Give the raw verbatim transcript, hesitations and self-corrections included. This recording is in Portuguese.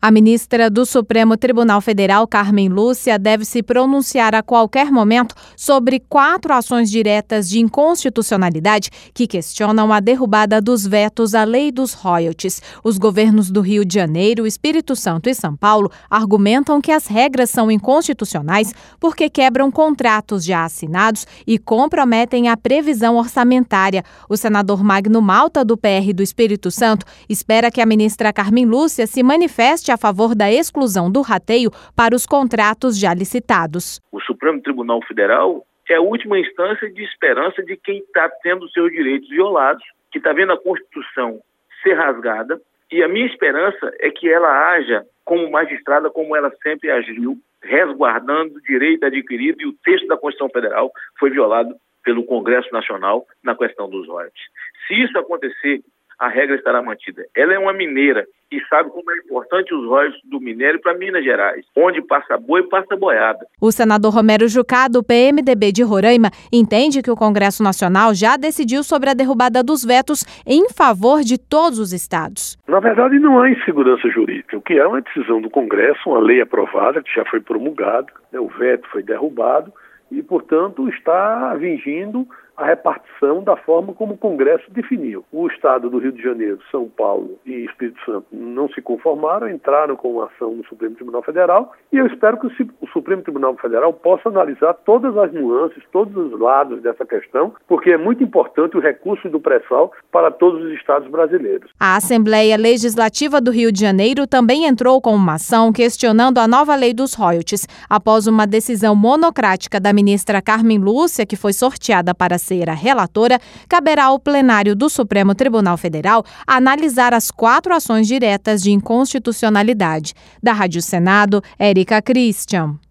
A ministra do Supremo Tribunal Federal, Carmen Lúcia, deve se pronunciar a qualquer momento sobre quatro ações diretas de inconstitucionalidade que questionam a derrubada dos vetos à lei dos royalties. Os governos do Rio de Janeiro, Espírito Santo e São Paulo argumentam que as regras são inconstitucionais porque quebram contratos já assinados e comprometem a previsão orçamentária. O senador Magno Malta, do P R do Espírito Santo, espera que a ministra Carmen Lúcia se manifeste a favor da exclusão do rateio para os contratos já licitados. O Supremo Tribunal Federal é a última instância de esperança de quem está tendo seus direitos violados, que está vendo a Constituição ser rasgada, e a minha esperança é que ela haja como magistrada, como ela sempre agiu, resguardando o direito adquirido, e o texto da Constituição Federal foi violado pelo Congresso Nacional na questão dos royalties. Se isso acontecer, a regra estará mantida. Ela é uma mineira e sabe como é importante os royalties do minério para Minas Gerais, onde passa boi, passa boiada. O senador Romero Jucá, do P M D B de Roraima, entende que o Congresso Nacional já decidiu sobre a derrubada dos vetos em favor de todos os estados. Na verdade, não há insegurança jurídica. O que é uma decisão do Congresso, uma lei aprovada, que já foi promulgada, né, o veto foi derrubado e, portanto, está vingindo a repartição da forma como o Congresso definiu. O Estado do Rio de Janeiro, São Paulo e Espírito Santo não se conformaram, entraram com uma ação no Supremo Tribunal Federal e eu espero que o Supremo Tribunal Federal possa analisar todas as nuances, todos os lados dessa questão, porque é muito importante o recurso do pré-sal para todos os estados brasileiros. A Assembleia Legislativa do Rio de Janeiro também entrou com uma ação questionando a nova lei dos royalties, após uma decisão monocrática da ministra Carmen Lúcia, que foi sorteada para ser a relatora, caberá ao plenário do Supremo Tribunal Federal analisar as quatro ações diretas de inconstitucionalidade. Da Rádio Senado, Érica Christian.